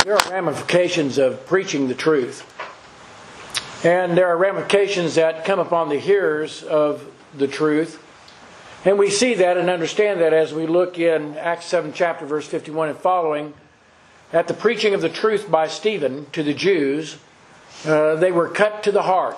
There are ramifications of preaching the truth. And there are ramifications that come upon the hearers of the truth. And we see that and understand that as we look in Acts 7 chapter verse 51 and following. At the preaching of the truth by Stephen to the Jews, they were cut to the heart.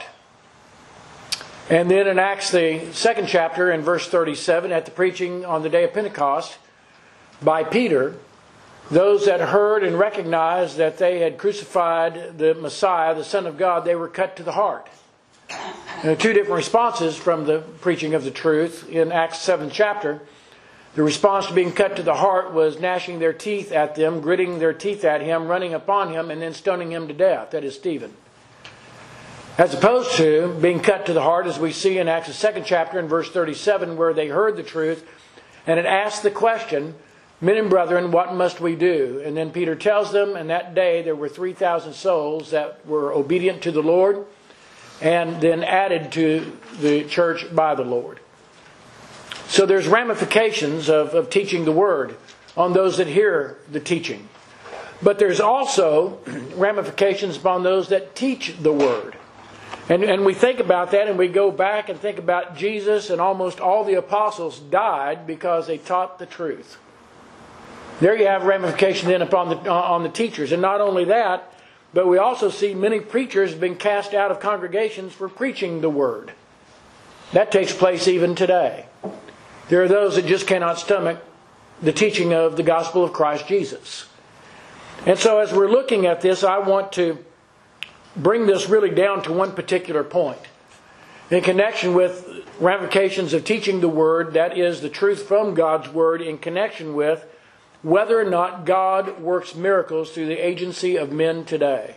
And then in Acts the 2nd chapter in verse 37, at the preaching on the day of Pentecost by Peter, those that heard and recognized that they had crucified the Messiah, the Son of God, they were cut to the heart. Two different responses from the preaching of the truth in Acts 7 chapter. The response to being cut to the heart was gnashing their teeth at them, gritting their teeth at him, running upon him, and then stoning him to death. That is Stephen. As opposed to being cut to the heart, as we see in Acts the 2nd chapter in verse 37, where they heard the truth and it asked the question, "Men and brethren, what must we do?" And then Peter tells them, and that day there were 3,000 souls that were obedient to the Lord and then added to the church by the Lord. So there's ramifications of teaching the Word on those that hear the teaching. But there's also ramifications upon those that teach the Word. And we think about that and we go back and think about Jesus, and almost all the apostles died because they taught the truth. There you have ramifications then on the teachers. And not only that, but we also see many preachers being cast out of congregations for preaching the Word. That takes place even today. There are those that just cannot stomach the teaching of the gospel of Christ Jesus. And so as we're looking at this, I want to bring this really down to one particular point. In connection with ramifications of teaching the Word, that is the truth from God's Word, in connection with whether or not God works miracles through the agency of men today.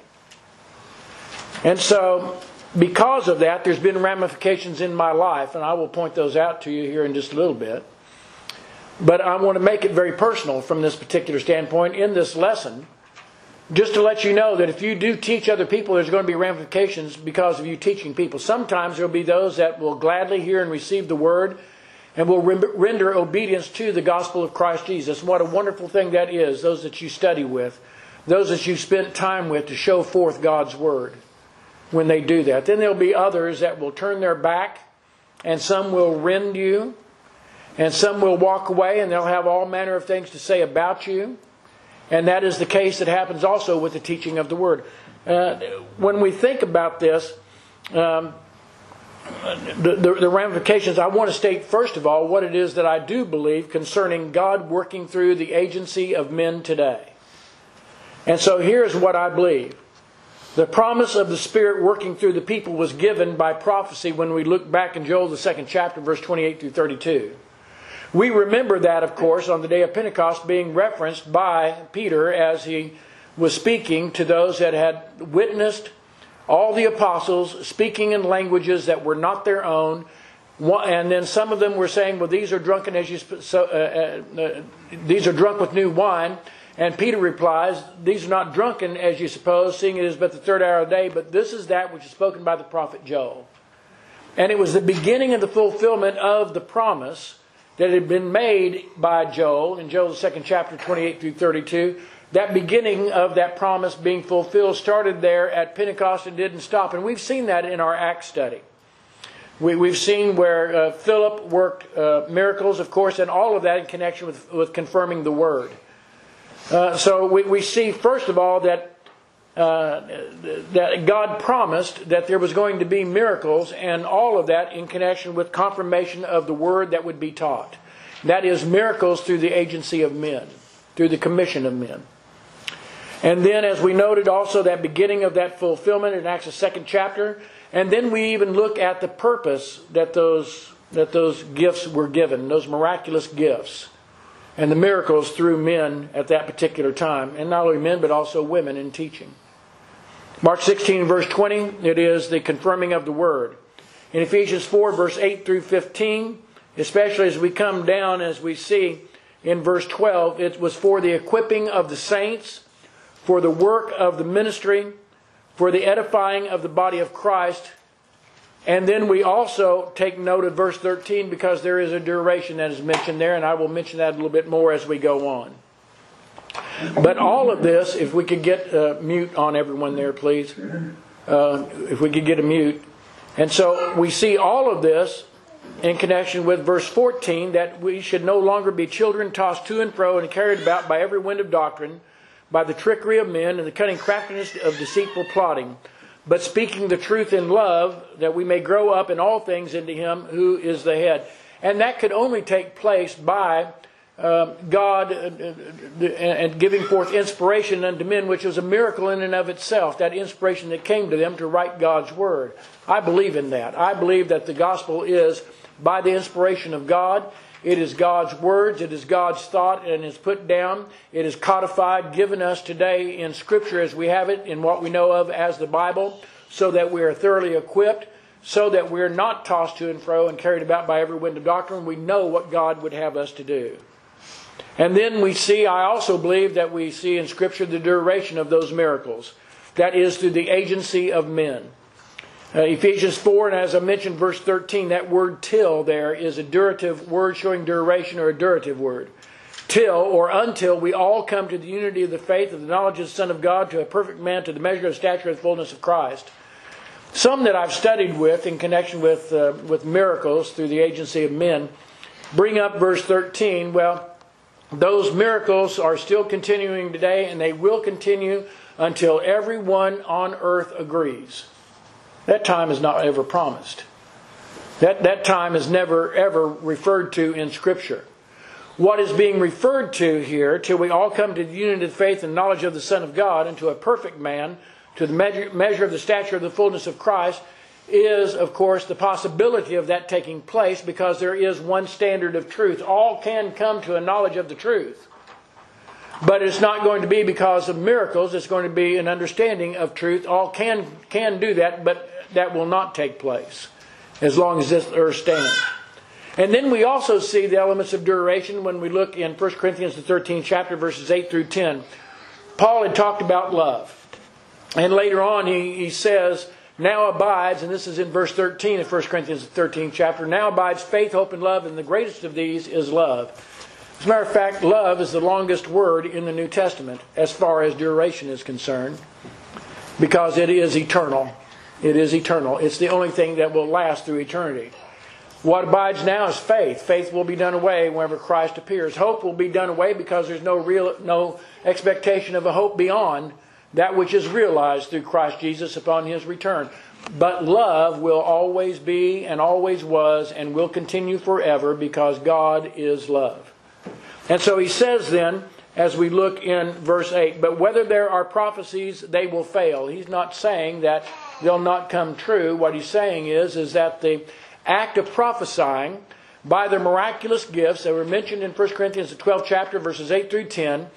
And so, because of that, there's been ramifications in my life, and I will point those out to you here in just a little bit. But I want to make it very personal from this particular standpoint in this lesson, just to let you know that if you do teach other people, there's going to be ramifications because of you teaching people. Sometimes there will be those that will gladly hear and receive the Word and will render obedience to the gospel of Christ Jesus. What a wonderful thing that is, those that you study with, those that you spent time with to show forth God's Word. When they do that, then there'll be others that will turn their back, and some will rend you, and some will walk away, and they'll have all manner of things to say about you. And that is the case that happens also with the teaching of the Word. When we think about this, the ramifications, I want to state first of all what it is that I do believe concerning God working through the agency of men today. And so here's what I believe. The promise of the Spirit working through the people was given by prophecy when we look back in Joel the 2nd chapter, verse 28 through 32. We remember that, of course, on the day of Pentecost being referenced by Peter as he was speaking to those that had witnessed all the apostles speaking in languages that were not their own. And then some of them were saying, well, these are drunk with new wine. And Peter replies, these are not drunken as you suppose, seeing it is but the third hour of the day, but this is that which is spoken by the prophet Joel. And it was the beginning of the fulfillment of the promise that had been made by Joel, in Joel the 2nd chapter, 28 through 32. That beginning of that promise being fulfilled started there at Pentecost and didn't stop. And we've seen that in our Acts study. We've seen where Philip worked miracles, of course, and all of that in connection with confirming the Word. So we see, first of all, that God promised that there was going to be miracles, and all of that in connection with confirmation of the Word that would be taught. That is, miracles through the agency of men, through the commission of men. And then, as we noted also, that beginning of that fulfillment in Acts the 2nd chapter, and then we even look at the purpose that those gifts were given, those miraculous gifts. And the miracles through men at that particular time. And not only men, but also women in teaching. Mark 16, verse 20, it is the confirming of the Word. In Ephesians 4, verse 8 through 15, especially as we come down, as we see in verse 12, it was for the equipping of the saints, for the work of the ministry, for the edifying of the body of Christ. And then we also take note of verse 13 because there is a duration that is mentioned there, and I will mention that a little bit more as we go on. But all of this, if we could get mute on everyone there, please. If we could get a mute. And so we see all of this in connection with verse 14, that we should no longer be children tossed to and fro and carried about by every wind of doctrine, by the trickery of men and the cunning craftiness of deceitful plotting, but speaking the truth in love, that we may grow up in all things into Him who is the head. And that could only take place by God and giving forth inspiration unto men, which was a miracle in and of itself, that inspiration that came to them to write God's Word. I believe in that. I believe that the gospel is by the inspiration of God. It is God's words, it is God's thought, and it's put down. It is codified, given us today in Scripture as we have it, in what we know of as the Bible, so that we are thoroughly equipped, so that we're not tossed to and fro and carried about by every wind of doctrine. We know what God would have us to do. And then we see, I also believe that we see in Scripture the duration of those miracles. That is through the agency of men. Ephesians 4, and as I mentioned, verse 13, that word till there is a durative word showing duration, or a durative word. Till, or until, we all come to the unity of the faith, of the knowledge of the Son of God, to a perfect man, to the measure of stature of the fullness of Christ. Some that I've studied with in connection with miracles through the agency of men bring up verse 13. Well, those miracles are still continuing today, and they will continue until everyone on earth agrees. That time is not ever promised. That time is never ever referred to in Scripture. What is being referred to here, till we all come to the unity of faith and knowledge of the Son of God, and to a perfect man, to the measure of the stature of the fullness of Christ, is, of course, the possibility of that taking place, because there is one standard of truth. All can come to a knowledge of the truth. But it's not going to be because of miracles. It's going to be an understanding of truth. All can do that, but that will not take place as long as this earth stands. And then we also see the elements of duration when we look in 1 Corinthians the 13th chapter, verses 8 through 10. Paul had talked about love. And later on he says, now abides, and this is in verse 13 of 1 Corinthians the 13th chapter, now abides faith, hope, and love, and the greatest of these is love. As a matter of fact, love is the longest word in the New Testament as far as duration is concerned, because it is eternal. It is eternal. It's the only thing that will last through eternity. What abides now is faith. Faith will be done away whenever Christ appears. Hope will be done away because there's no expectation of a hope beyond that which is realized through Christ Jesus upon His return. But love will always be and always was and will continue forever, because God is love. And so he says then, as we look in verse 8, but whether there are prophecies, they will fail. He's not saying that they'll not come true. What he's saying is that the act of prophesying by the miraculous gifts that were mentioned in 1 Corinthians the 12th chapter, verses 8 through 10,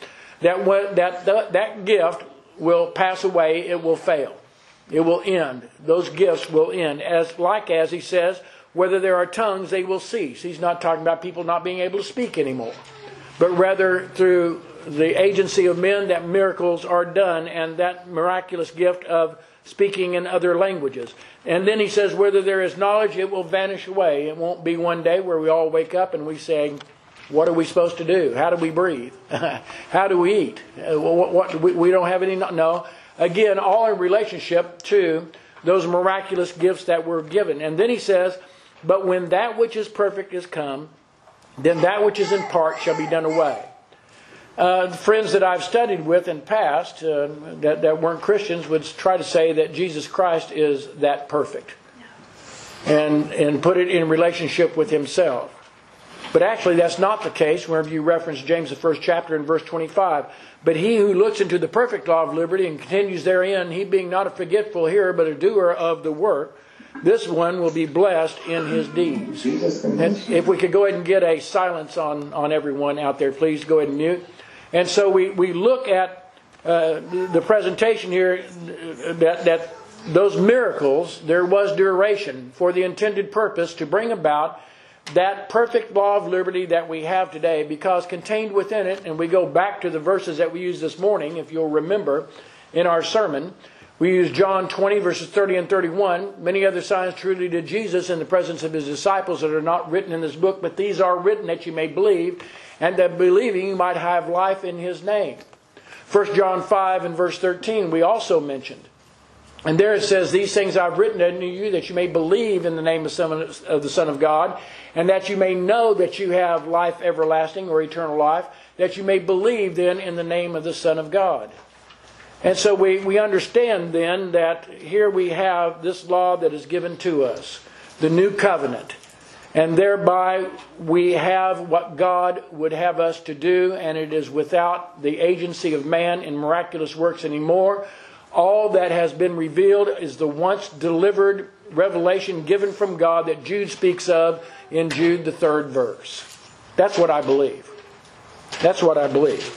that gift will pass away, it will fail. It will end. Those gifts will end. As he says, whether there are tongues, they will cease. He's not talking about people not being able to speak anymore, but rather through the agency of men that miracles are done, and that miraculous gift of speaking in other languages. And then he says, whether there is knowledge, it will vanish away. It won't be one day where we all wake up and we say, what are we supposed to do? How do we breathe? How do we eat? We don't have any... No. Again, all in relationship to those miraculous gifts that were given. And then he says, but when that which is perfect is come, then that which is in part shall be done away. Friends that I've studied with in past that weren't Christians would try to say that Jesus Christ is that perfect, and put it in relationship with Himself. But actually that's not the case whenever you reference James the 1st chapter in verse 25. But he who looks into the perfect law of liberty and continues therein, he being not a forgetful hearer but a doer of the work, this one will be blessed in his deeds. And if we could go ahead and get a silence on everyone out there, please go ahead and mute. And so we look at the presentation here that those miracles, there was duration for the intended purpose to bring about that perfect law of liberty that we have today, because contained within it, and we go back to the verses that we used this morning, if you'll remember, in our sermon, we used John 20 verses 30 and 31. Many other signs truly did Jesus in the presence of His disciples that are not written in this book, but these are written that you may believe, and that believing you might have life in His name. 1 John 5 and verse 13 we also mentioned. And there it says, "These things I've written unto you, that you may believe in the name of the Son of God, and that you may know that you have life everlasting," or eternal life, "that you may believe then in the name of the Son of God." And so we understand then that here we have this law that is given to us, the new covenant. And thereby we have what God would have us to do, and it is without the agency of man in miraculous works anymore. All that has been revealed is the once delivered revelation given from God that Jude speaks of in Jude the 3rd verse. That's what I believe. That's what I believe.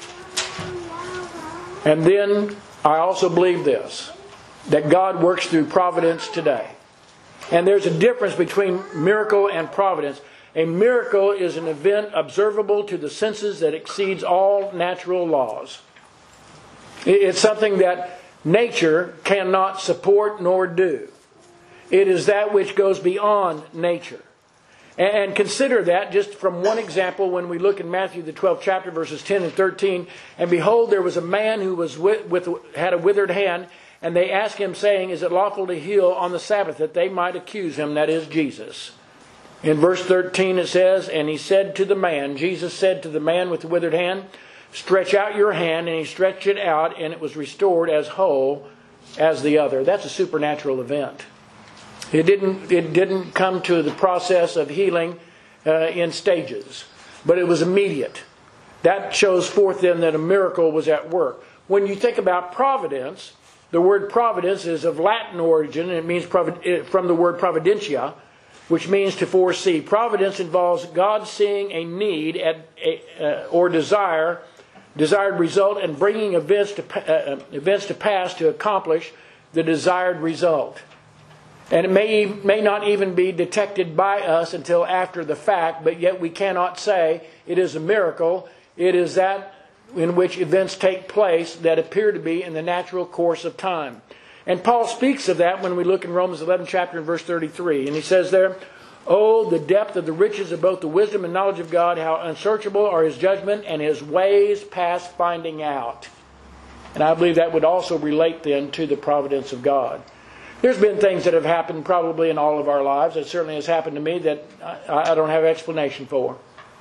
And then I also believe this, that God works through providence today. And there's a difference between miracle and providence. A miracle is an event observable to the senses that exceeds all natural laws. It's something that nature cannot support nor do. It is that which goes beyond nature. And consider that just from one example when we look in Matthew the 12th chapter verses 10 and 13. "And behold, there was a man who was had a withered hand, and they asked him, saying, Is it lawful to heal on the Sabbath? That they might accuse him," that is Jesus. In verse 13 it says, "And he said to the man," Jesus said to the man with the withered hand, "Stretch out your hand," and he stretched it out, and it was restored as whole as the other. That's a supernatural event. It didn't come to the process of healing in stages, but it was immediate. That shows forth then that a miracle was at work. When you think about providence, the word providence is of Latin origin, and it means from the word providentia, which means to foresee. Providence involves God seeing a need or desired result and bringing events to pass to accomplish the desired result. And it may not even be detected by us until after the fact, but yet we cannot say it is a miracle. It is that in which events take place that appear to be in the natural course of time. And Paul speaks of that when we look in Romans 11 chapter and verse 33. And he says there, "Oh, the depth of the riches of both the wisdom and knowledge of God, how unsearchable are His judgment and His ways past finding out." And I believe that would also relate then to the providence of God. There's been things that have happened probably in all of our lives. It certainly has happened to me that I don't have explanation for.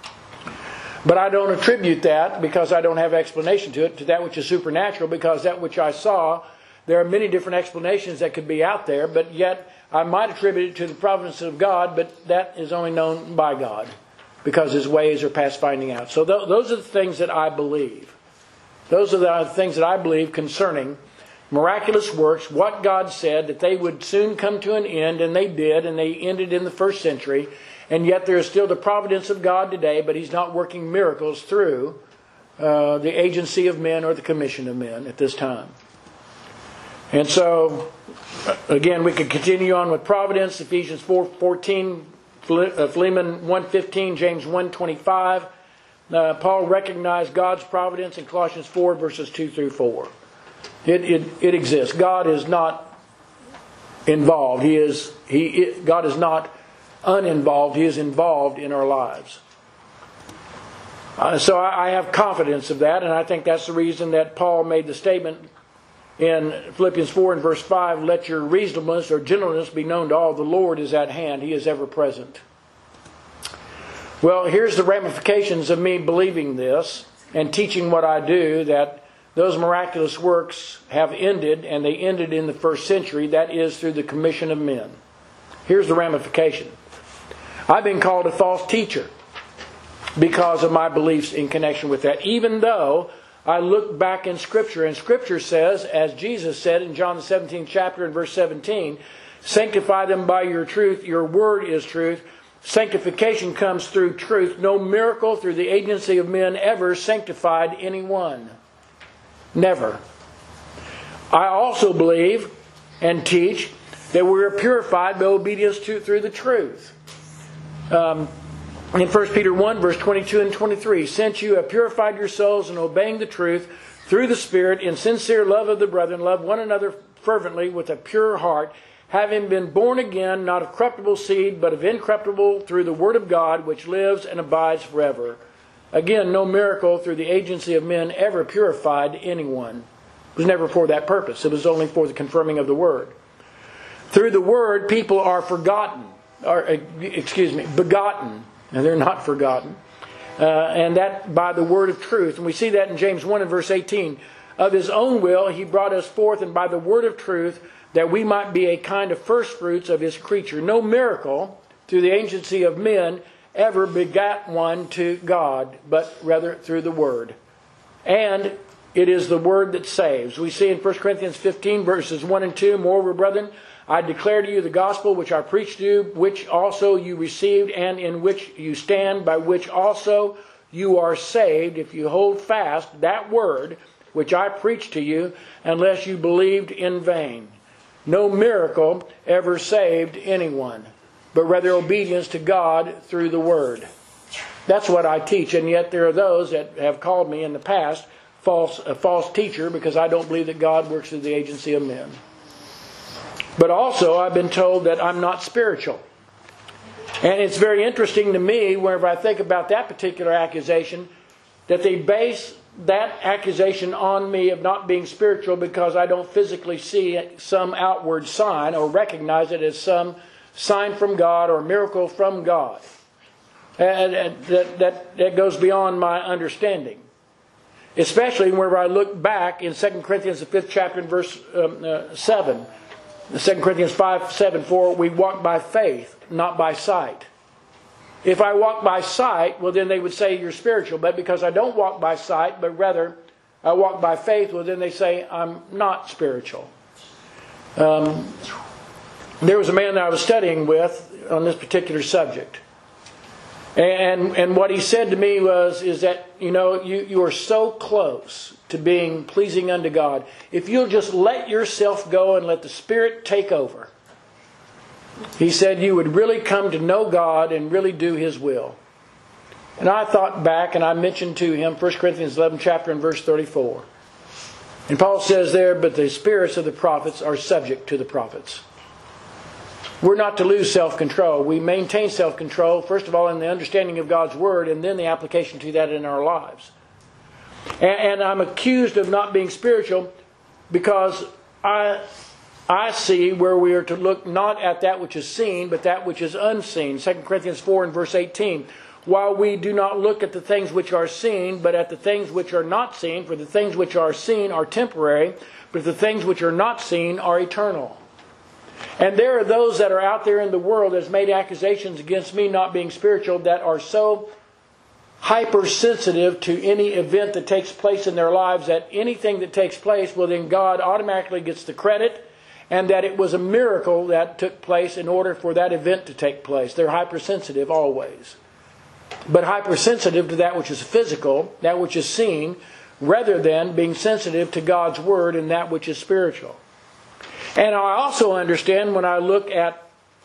But I don't attribute that, because I don't have explanation to it, to that which is supernatural, because that which I saw, there are many different explanations that could be out there, but yet I might attribute it to the providence of God, but that is only known by God, because His ways are past finding out. So those are the things that I believe. Those are the things that I believe concerning miraculous works, what God said, that they would soon come to an end, and they did, and they ended in the 1st century. And yet there is still the providence of God today, but He's not working miracles through the agency of men or the commission of men at this time. And so, again, we could continue on with providence, Ephesians 4:14, Philemon 1:15, James 1:25. Paul recognized God's providence in Colossians 4 verses 2 through 4. It exists. God is not involved. God is not uninvolved. He is involved in our lives. So I have confidence of that, and I think that's the reason that Paul made the statement in Philippians 4 and verse 5, "Let your reasonableness or gentleness be known to all. The Lord is at hand. He is ever present." Well, here's the ramifications of me believing this and teaching what I do, that those miraculous works have ended, and they ended in the 1st century. That is through the commission of men. Here's the ramification. I've been called a false teacher because of my beliefs in connection with that, even though I look back in Scripture, and Scripture says, as Jesus said in John the 17th chapter and verse 17, "Sanctify them by your truth. Your word is truth." Sanctification comes through truth. No miracle through the agency of men ever sanctified anyone. Never. I also believe and teach that we are purified by obedience through the truth. In 1 Peter 1 verse 22 and 23, "Since you have purified your souls in obeying the truth through the Spirit, in sincere love of the brethren, love one another fervently with a pure heart, having been born again, not of corruptible seed, but of incorruptible, through the word of God, which lives and abides forever." Again, no miracle through the agency of men ever purified anyone. It was never for that purpose. It was only for the confirming of the Word. Through the Word, people are begotten. And they're not forgotten. And that by the word of truth. And we see that in James 1 and verse 18. Of His own will He brought us forth, and by the word of truth, that we might be a kind of firstfruits of His creature. No miracle through the agency of men ever begat one to God, but rather through the Word. And it is the Word that saves. We see in 1 Corinthians 15 verses 1 and 2, Moreover, brethren, I declare to you the gospel which I preached to you, which also you received, and in which you stand, by which also you are saved, if you hold fast that word which I preached to you, unless you believed in vain. No miracle ever saved anyone, but rather obedience to God through the Word. That's what I teach, and yet there are those that have called me in the past a false teacher, because I don't believe that God works through the agency of men. But also I've been told that I'm not spiritual. And it's very interesting to me, whenever I think about that particular accusation, that they base that accusation on me of not being spiritual because I don't physically see some outward sign or recognize it as some sign from God or miracle from God. And that goes beyond my understanding. Especially whenever I look back in 2 Corinthians, the 5th chapter, and verse 7. 2 Corinthians 5:7, for we walk by faith, not by sight. If I walk by sight, well then they would say you're spiritual. But because I don't walk by sight, but rather I walk by faith, well then they say I'm not spiritual. There was a man that I was studying with on this particular subject. And what he said to me is that, you are so close to being pleasing unto God. If you'll just let yourself go and let the Spirit take over, he said, you would really come to know God and really do His will. And I thought back and I mentioned to him 1 Corinthians 11 chapter and verse 34. And Paul says there, but the spirits of the prophets are subject to the prophets. We're not to lose self-control. We maintain self-control, first of all, in the understanding of God's Word, and then the application to that in our lives. And I'm accused of not being spiritual because I see where we are to look not at that which is seen, but that which is unseen. 2 Corinthians 4 and verse 18. While we do not look at the things which are seen, but at the things which are not seen, for the things which are seen are temporary, but the things which are not seen are eternal. And there are those that are out there in the world that has made accusations against me not being spiritual that are so hypersensitive to any event that takes place in their lives that anything that takes place, well then God automatically gets the credit, and that it was a miracle that took place in order for that event to take place. They're hypersensitive always. But hypersensitive to that which is physical, that which is seen, rather than being sensitive to God's Word and that which is spiritual. And I also understand when I look at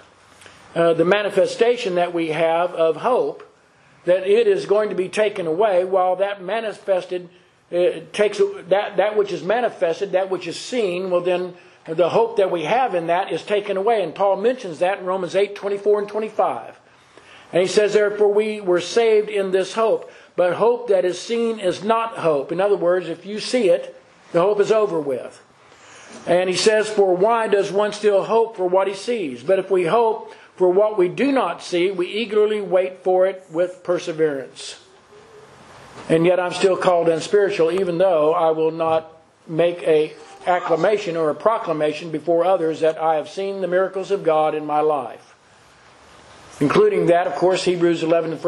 the manifestation that we have of hope, that it is going to be taken away, while that manifested takes that which is manifested, that which is seen, well then the hope that we have in that is taken away. And Paul mentions that in Romans 8:24 and 25. And he says, therefore we were saved in this hope. But hope that is seen is not hope. In other words, if you see it, the hope is over with. And he says, for why does one still hope for what he sees? But if we hope for what we do not see, we eagerly wait for it with perseverance. And yet I'm still called unspiritual, even though I will not make a acclamation or a proclamation before others that I have seen the miracles of God in my life. Including that, of course, Hebrews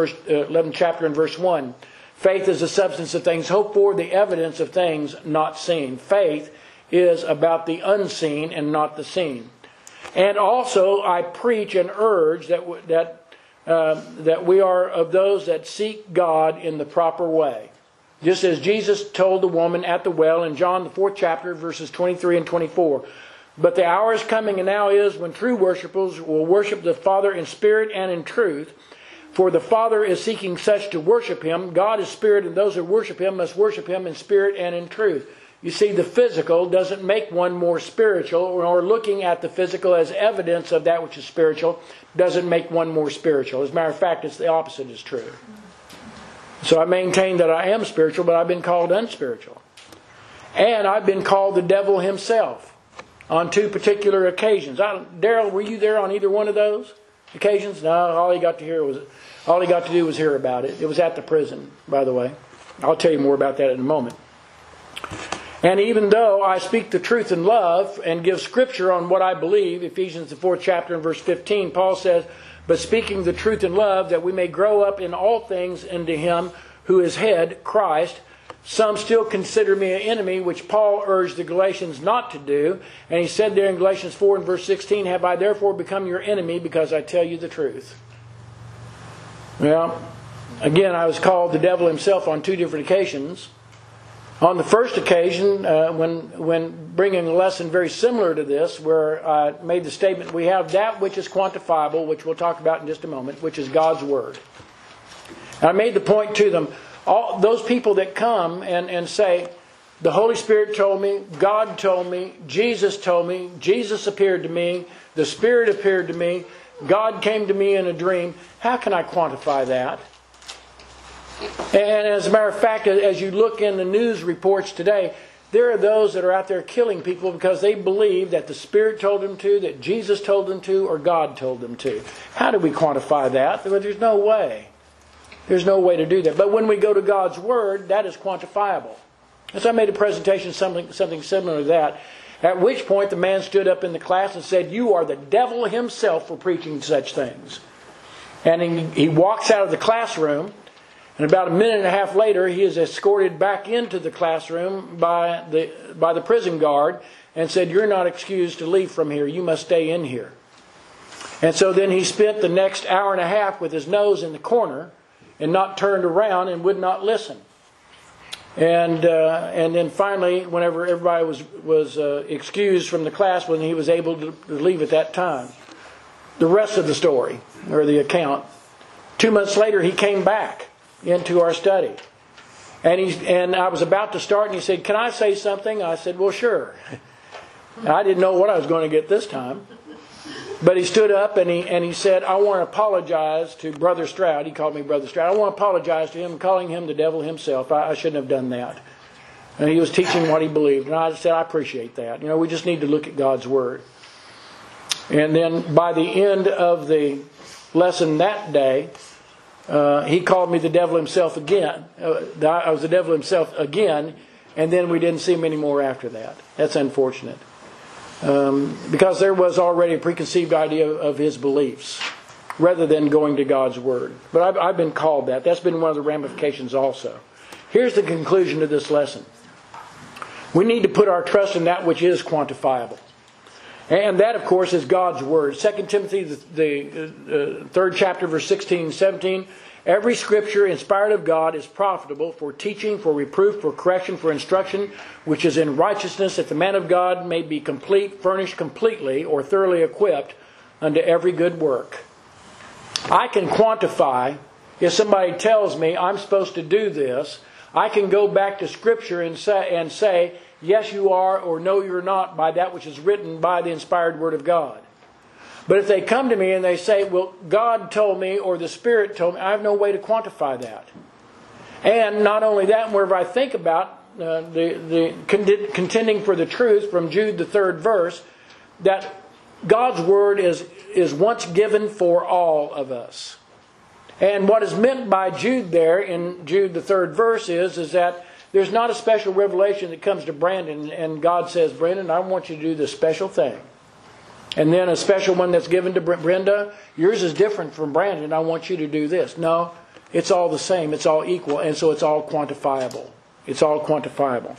11 chapter and verse 1. Faith is the substance of things hoped for, the evidence of things not seen. Faith is about the unseen and not the seen. And also I preach and urge that we are of those that seek God in the proper way. Just as Jesus told the woman at the well in John the 4th chapter, verses 23 and 24. But the hour is coming, and now is, when true worshipers will worship the Father in spirit and in truth. For the Father is seeking such to worship Him. God is spirit, and those who worship Him must worship Him in spirit and in truth. You see, the physical doesn't make one more spiritual, or looking at the physical as evidence of that which is spiritual doesn't make one more spiritual. As a matter of fact, it's the opposite is true. So I maintain that I am spiritual, but I've been called unspiritual. And I've been called the devil himself on 2 particular occasions. Daryl, were you there on either one of those occasions? No, all he got to do was hear about it. It was at the prison, by the way. I'll tell you more about that in a moment. And even though I speak the truth in love and give scripture on what I believe, Ephesians the 4th chapter and verse 15, Paul says, but speaking the truth in love, that we may grow up in all things into Him who is head, Christ. Some still consider me an enemy, which Paul urged the Galatians not to do. And he said there in Galatians 4 and verse 16, have I therefore become your enemy because I tell you the truth? Well, again, I was called the devil himself on 2 different occasions. On the first occasion, when bringing a lesson very similar to this, where I made the statement, we have that which is quantifiable, which we'll talk about in just a moment, which is God's Word. And I made the point to them, all those people that come and say, the Holy Spirit told me, God told me, Jesus appeared to me, the Spirit appeared to me, God came to me in a dream. How can I quantify that? And as a matter of fact, as you look in the news reports today, there are those that are out there killing people because they believe that the Spirit told them to, that Jesus told them to, or God told them to. How do we quantify that? Well, there's no way. There's no way to do that. But when we go to God's Word, that is quantifiable. And so I made a presentation, something similar to that, at which point the man stood up in the class and said, you are the devil himself for preaching such things. And he walks out of the classroom. And about a minute and a half later, he is escorted back into the classroom by the prison guard and said, you're not excused to leave from here. You must stay in here. And so then he spent the next hour and a half with his nose in the corner and not turned around and would not listen. And then finally, whenever everybody was excused from the class, when he was able to leave at that time. The rest of the story, or the account, 2 months later, he came back into our study. And I was about to start, and he said, can I say something? I said, well, sure. I didn't know what I was going to get this time. But he stood up and he said, I want to apologize to Brother Stroud. He called me Brother Stroud. I want to apologize to him, calling him the devil himself. I shouldn't have done that. And he was teaching what he believed. And I said, I appreciate that. We just need to look at God's Word. And then by the end of the lesson that day, he called me the devil himself again. I was the devil himself again, and then we didn't see him anymore after that. That's unfortunate. Because there was already a preconceived idea of his beliefs, rather than going to God's Word. But I've been called that. That's been one of the ramifications also. Here's the conclusion to this lesson. We need to put our trust in that which is quantifiable. And that, of course, is God's Word. 2 Timothy, the 3rd chapter, verse 16 and 17. Every Scripture inspired of God is profitable for teaching, for reproof, for correction, for instruction, which is in righteousness, that the man of God may be complete, furnished completely, or thoroughly equipped unto every good work. I can quantify, if somebody tells me I'm supposed to do this, I can go back to Scripture and say, yes, you are, or no, you're not, by that which is written by the inspired Word of God. But if they come to me and they say, well, God told me, or the Spirit told me, I have no way to quantify that. And not only that, wherever I think about the contending for the truth from Jude the 3rd verse, that God's Word is once given for all of us. And what is meant by Jude there in Jude the 3rd verse is that there's not a special revelation that comes to Brandon and God says, Brandon, I want you to do this special thing. And then a special one that's given to Brenda, yours is different from Brandon, I want you to do this. No, it's all the same, it's all equal, and so it's all quantifiable. It's all quantifiable.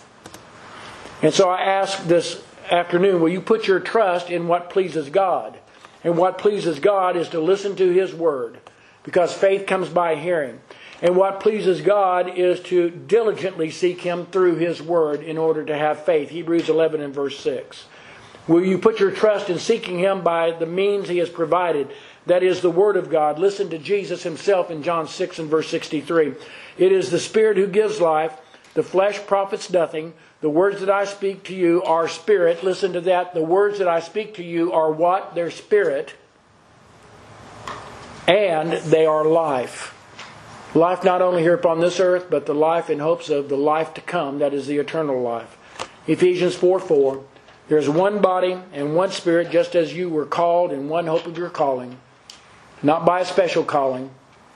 And so I ask this afternoon, will you put your trust in what pleases God? And what pleases God is to listen to His Word, because faith comes by hearing. And what pleases God is to diligently seek Him through His Word in order to have faith. Hebrews 11 and verse 6. Will you put your trust in seeking Him by the means He has provided? That is the Word of God. Listen to Jesus Himself in John 6 and verse 63. It is the Spirit who gives life. The flesh profits nothing. The words that I speak to you are spirit. Listen to that. The words that I speak to you are what? They're spirit. And they are life. Life not only here upon this earth, but the life in hopes of the life to come, that is the eternal life. Ephesians 4:4, there is one body and one Spirit, just as you were called in one hope of your calling. Not by a special calling.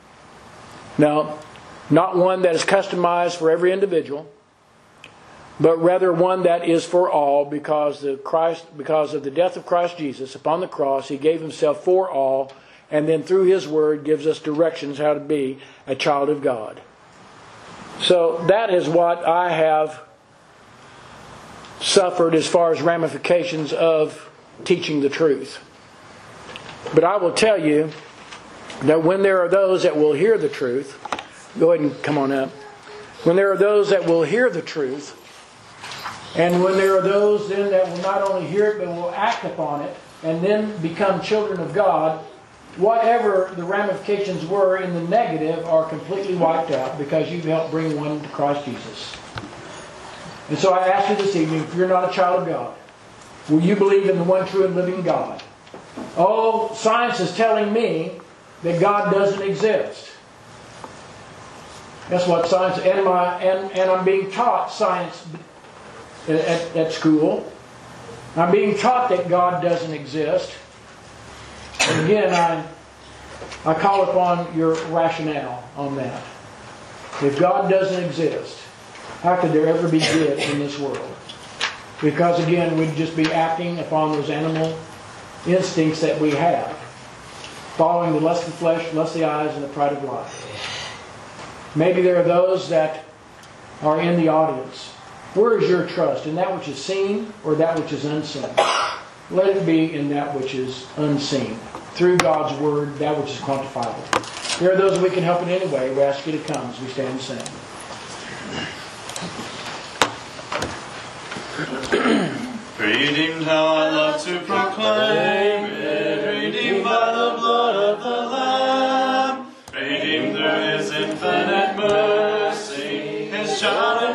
No, not one that is customized for every individual, but rather one that is for all, because of the death of Christ Jesus upon the cross. He gave Himself for all, and then through His Word gives us directions how to be a child of God. So that is what I have suffered as far as ramifications of teaching the truth. But I will tell you that when there are those that will hear the truth, go ahead and come on up. When there are those that will hear the truth, and when there are those then that will not only hear it but will act upon it, and then become children of God, whatever the ramifications were in the negative are completely wiped out, because you've helped bring one to Christ Jesus. And so I ask you this evening, if you're not a child of God, will you believe in the one true and living God? Oh, science is telling me that God doesn't exist. That's what science, and I'm being taught science at school. I'm being taught that God doesn't exist. And again, I call upon your rationale on that. If God doesn't exist, how could there ever be good in this world? Because again, we'd just be acting upon those animal instincts that we have, following the lust of the flesh, lust of the eyes, and the pride of life. Maybe there are those that are in the audience. Where is your trust? In that which is seen or that which is unseen? Let it be in that which is unseen. Through God's Word, that which is quantifiable. There are those we can help in any way. We ask you to come as we stand and sing. Redeemed, how I love to proclaim it. Redeemed by the blood of the Lamb. Redeemed through His infinite mercy. His child